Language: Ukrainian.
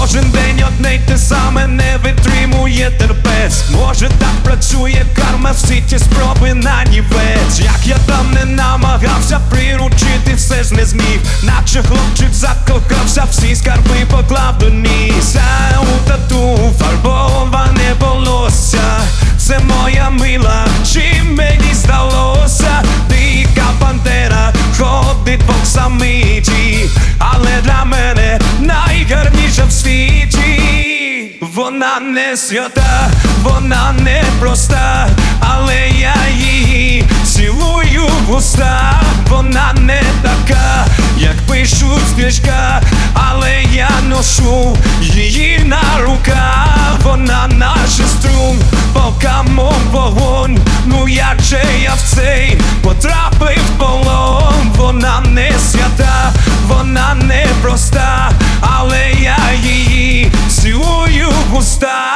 Кожен день одне й те саме, не витримує терпець. Може так працює карма, всі ті спроби на нівець. Як я там не намагався приручити, все ж не зміг. Наче хлопчик закохався, всі скарби поклав до ніс. А у тату фарбоване волосся, це моя мила, чи мені здалося? Дика пантера ходить по оксамиті, але для мене найгарніша в світі. Вона не свята, вона не проста, але я її цілую в уста. Вона не така, як пишуть в книжках, але я ношу її на руках. Вона наша струн, покамон вогонь. Ну як же я в цей потрапив в полон? Вона не свята, вона не проста, але я її цілую в уста.